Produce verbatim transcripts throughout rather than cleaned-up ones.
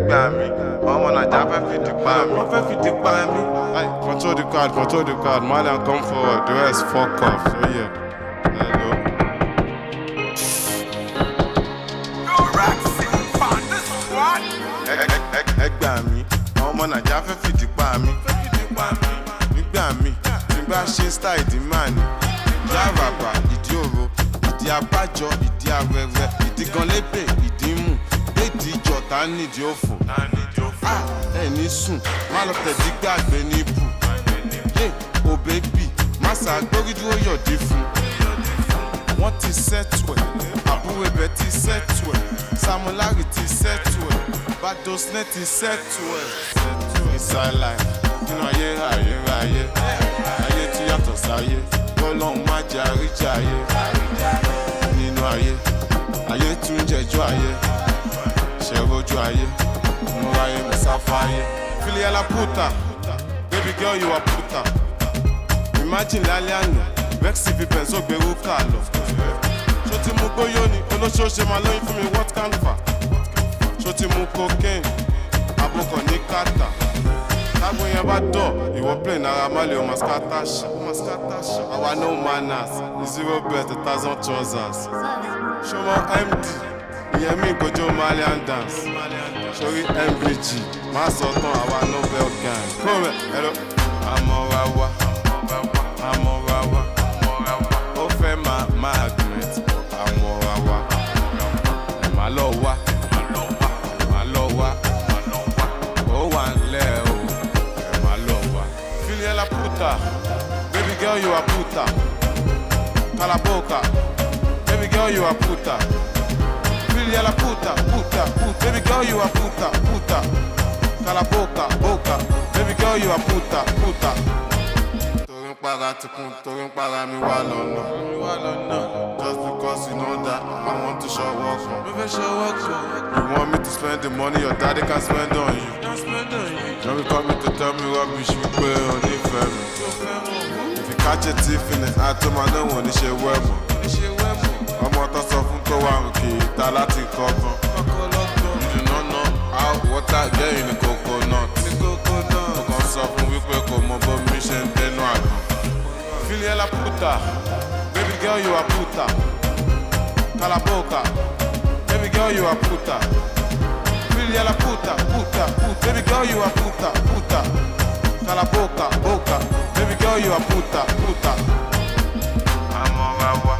gbà mí, ọmọ Naija fẹ́ fi di pa mí. Wọ́n fẹ́ fi di pa mí. Hey, control the card, control the card. Malian, come forward. The rest fuck off. So yeah. Hello. Ẹ gbà mí, ọmọ Naija fẹ́ fi di pa mí. Fẹ́ fi di pa mí. Nígbà mí, tí n bá ṣe style ìdí máa ní. Ìdí àràbà, ìdí òro, ìdí abájọ, ìdí arẹrẹ, ìdí gan lébè, ìdí mú. Ìdí ìjọ tá nídìí òfò. Ẹ ní sùn, má lọ tẹ̀dí gbàgbé ní ibù. Yé, o bébì, má ṣàgbórí dúró yọ̀dí fún. Wọ́n ti sẹ́tù ẹ̀, àbúrò ibẹ̀ ti sẹ́tù ẹ̀, Samolari ti sẹ́tù ẹ̀, Badosnet ti sẹ́tù ẹ̀. Inside life, nínú ayé ayé ayé, ayé tí yàtọ̀ sáyé, Ọlọ́run má jẹ́ àríjà ayé. Nínú ayé, ayé tún jẹjọ́ ayé, ṣe rojú ayé, mo ráyé mo sáfáyé. Filiya la puta, baby girl you are puta. Imagine lálẹ́ àná, Vexy fi Benzo gbèrú kà lọ. Ṣó ti mú gbóyó ni, olóṣooṣe máa lóyún fún mi what can fà? Ṣó ti mú cocaine, àbúkọ̀ ní kàtà. Tágbó yẹn bá dọ̀, ìwọ play Naira Marley o mascatash. Àwa no manners, zero bet a thousand trousers. Ṣó mọ M D, ìyẹn mi ìgbójó Malian dance. Sórí M V G, má sọ tán àwa Nobel gang. Kúrò hello. Àmọ́ra wa, àmọ́ra wa, ó fẹ́ máa magnet. Àmọ́ra wa, ẹ̀ má lọ wá, ẹ̀ má lọ wá, ó wà ńlẹ̀ o, ẹ̀ má lọ wá. Filiya la puta, baby girl you are puta. Calaboca, baby girl you are puta. Filiya la puta, puta, puta, baby girl you are puta, puta. Calaboca, boca, baby girl you are puta, puta. Torí ń para tikun, torí ń para mi wá lọ́nà. Just because you know that I want to show work on. You want me to spend the money your daddy can spend on you. Don't be coming to tell me rubbish wípé o nífẹ̀ẹ́ mi. If you catch a thief in the act, ó máa náà wọ́n ní ṣe wẹ́ mọ̀. Ọmọ tó sọ fún tó wà rùn kì í ta láti kọ́gbọ́n. You do not know how water get in the coconut. Mo kàn sọ fún wípé kò mọ bó mi ṣe ń dénú àgbọn. Filiya la puta, baby girl you are puta. Calaboca, baby girl you are puta. Filiya la puta, puta, puta, baby girl you are puta, puta. Calaboca, boca, baby girl you are puta, puta. Àmọ́ra wa.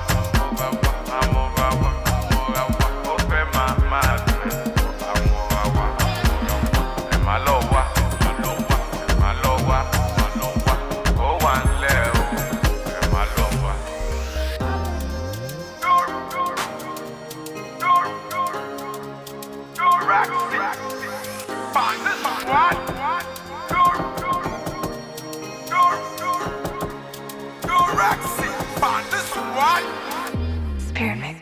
Pyramid.